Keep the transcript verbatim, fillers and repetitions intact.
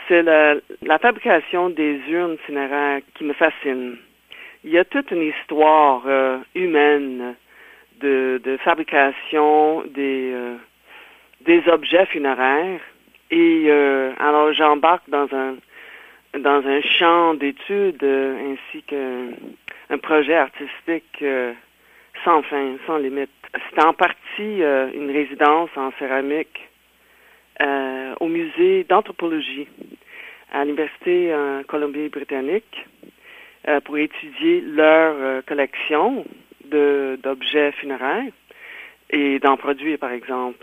c'est la, la fabrication des urnes funéraires qui me fascine. Il y a toute une histoire euh, humaine de, de fabrication des, euh, des objets funéraires. Et euh, alors j'embarque dans un dans un champ d'études euh, ainsi qu'un projet artistique euh, sans fin, sans limite. C'était en partie euh, une résidence en céramique euh, au musée d'anthropologie à l'Université euh, Colombie-Britannique euh, pour étudier leur euh, collection de, d'objets funéraires et d'en produire, par exemple,